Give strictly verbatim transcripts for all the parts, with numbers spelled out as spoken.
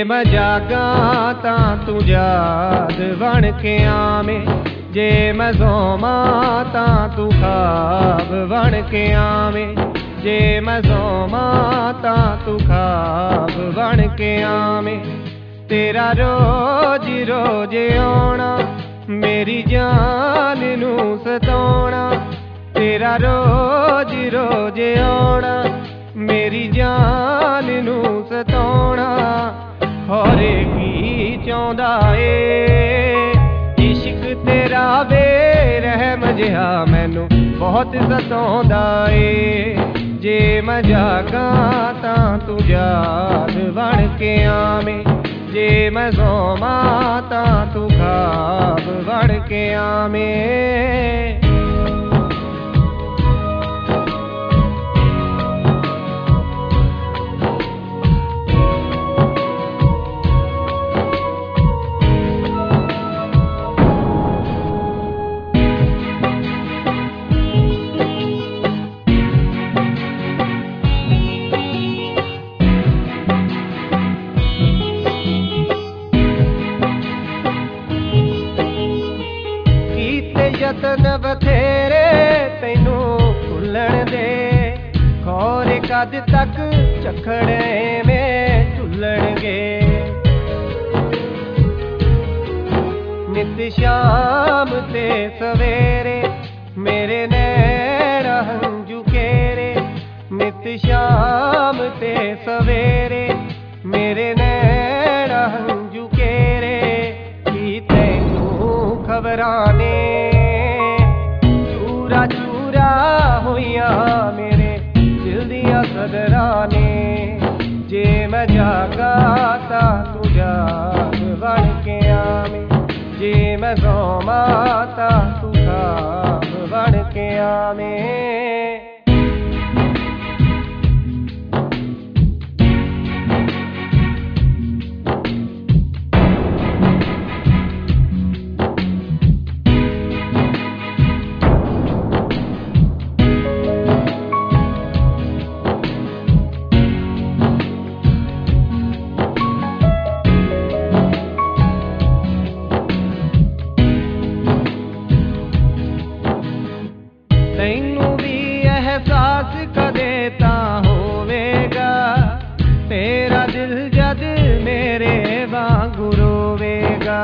मैं जागा तां तू याद बन के आवें, जे मैं सोमा तां तू खाब बन के आवें, जे मैं सोमा तां तू खाब बन के आवें। तेरा रोज रोज आना मेरी जान नू सताउणा, तेरा रोज रोज आना मेरी जान नू सताउणा। होरे की चाहुंदा ए इश्क तेरा बेरहम जिहा मैनू बहुत सताउंदा ए। जे मैं जागा तां तू याद बन के आवें, जे मैं सोमा तां तू खाब बन के आवें। यतन बथेरे तैनू भुलण दे, खौरे कद तक चखड़े में झुलणगे। नित शाम ते सवेरे मेरे नैण हंजू केरे, नित शाम ते सवेरे मेरे नैण हंजू केरे। की तैनू खबरां ने चूरा चूरा होइया मेरे दिल दिया सदरां ने। जे मैं जागा तां तू याद बन के आवें, जे मैं सोमा तां तू खाब बन के आवें। तैनू भी एहसास कदे तां होवेगा, तेरा दिल जद मेरे वांगू रोवेगा।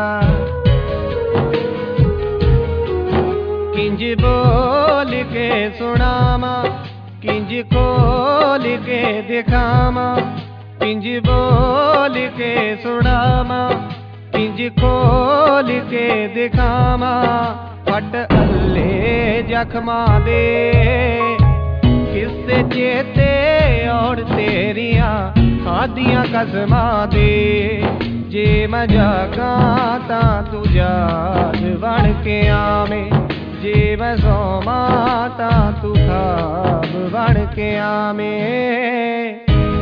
किंज बोल के सुनावा, किंज खोल के दिखावा, किंज बोल के सुनावा, किंज खोल के दिखावा। फट अल्ले जख्मा दे किस्से चेते और तेरिया खादियां कसमां दे। जे मैं जागा तां तू याद बन के आवें, जे मैं सोमा तां तू खाब बन के आवें।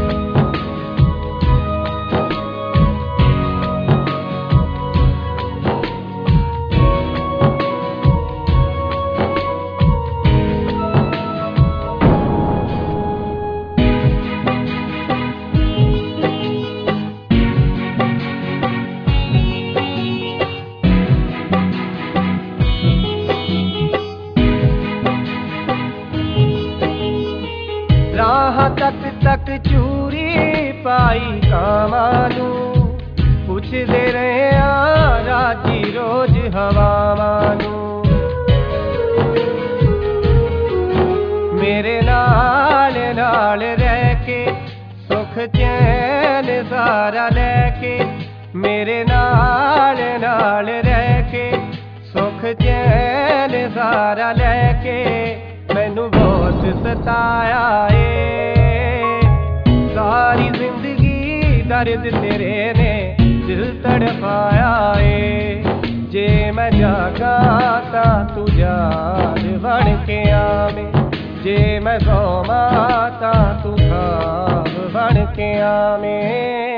राह तक तक चूरी पाई कामानू, पुछदे रहे आ राजी रोज हवावानू। मेरे नाल नाल रह के सुख चैन सारा लैके, मेरे नाल नाल रह के सुख चैन सारा लैके। मैनू बहुत सताया ए सारी जिंदगी दर्द तेरे ने दिल तड़पाया ए। जे मैं जागा तां तू याद बन के आवें, जे मैं सोमा तां तू खाब बन के आवें।